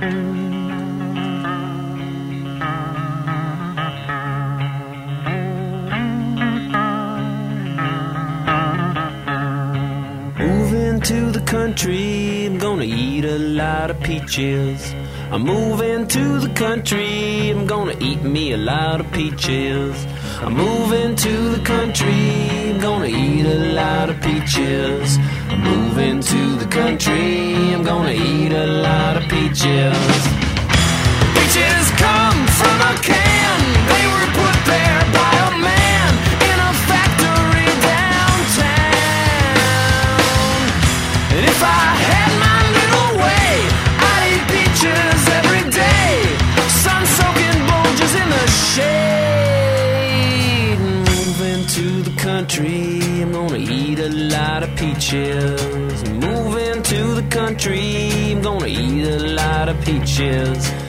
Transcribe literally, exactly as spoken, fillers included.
Moving to the country, I'm gonna eat a lot of peaches. I'm moving to the country, I'm gonna eat me a lot of peaches. I'm moving to the country, I'm gonna eat a lot of peaches. I'm moving to the country, I'm gonna eat a lot of peaches. Peaches come from a can, they were put there by a man in a factory downtown. And if I had my little way, I'd eat peaches every day. Sun-soaking bulges in the shade. Moving to the country, I'm gonna eat a lot of peaches. Moving to the country, I'm gonna eat a lot of peaches.